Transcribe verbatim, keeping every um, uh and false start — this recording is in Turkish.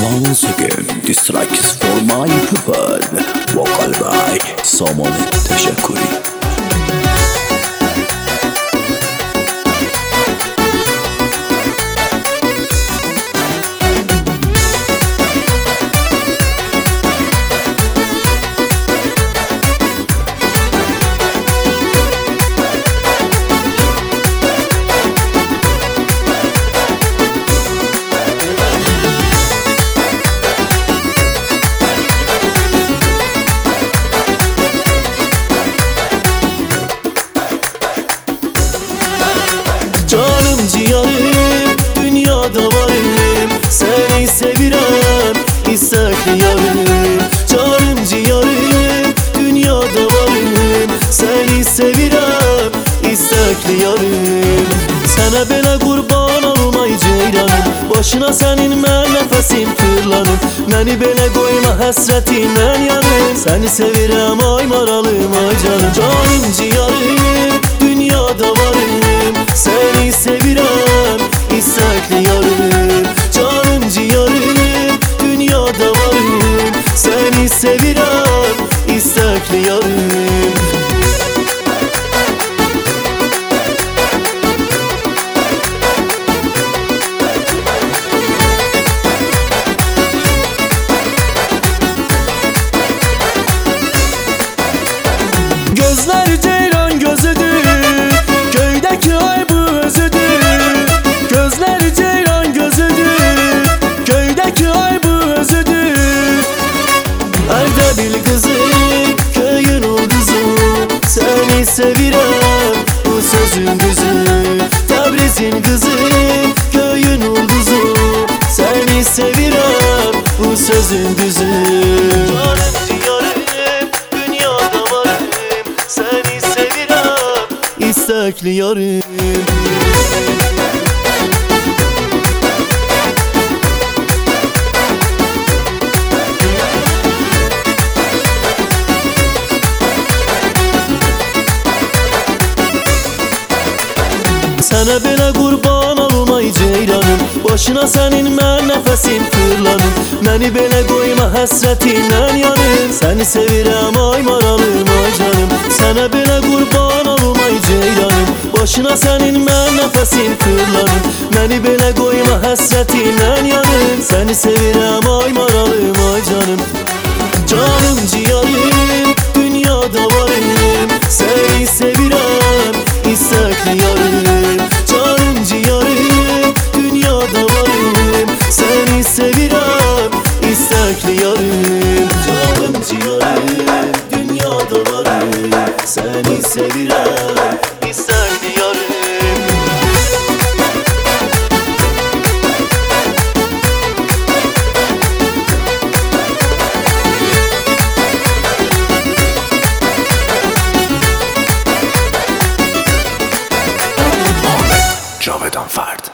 Once again, this track is for my people. Vocal by Saman Teşekkuri. Canım ciğerim, dünyada varım, seni sevirem, istekli yarım. Canım ciğerim, dünyada varım, seni sevirem, istekli yarım. Sana belə qurban olmay ceyranım, başına sənin mən nəfəsim fırlanım. Məni belə qoyma həsrətinlə yanım, səni sevirəm ay maralım ay canım. Canım ciğerim, dünyada varım, seni sevirem, istekli yarım. Canım ciğerim, dünyada varım, seni sevirem, istekli yarım. Gözler ceylan gözüdür, köydeki ay bu özüdür. Gözler ceylan gözüdür, köydeki ay bu özüdür. Erdebil kızı, köyün ulduzu, seni sevirem, bu sözün düzü. Tebriz'in kızı, köyün ulduzu, seni sevirem, bu sözün düzü. Canım ciğerim, dünyada varım, seni sevirem, istekli yarım. Sənə belə qurban olmay ceyranım, başına sənin mən nəfəsim fırlanım. Məni belə qoyma həsrətinlə yanım, səni sevirəm ay maralım ay canım. Sənə belə qurban olmay ceyranım, başına sənin mən nəfəsim fırlanım. Məni belə qoyma həsrətinlə yanım, səni sevirəm ay maralım ay canım. Canım ciğerim, dünyada varım, seni sevirəm, istekli yarım. Canım ciğerim, dünyada varım, seni sevirem, istekli yarım. Canım ciğerim, dünyada varım, seni sevirem, istekli yarım. Cavedan Ferd.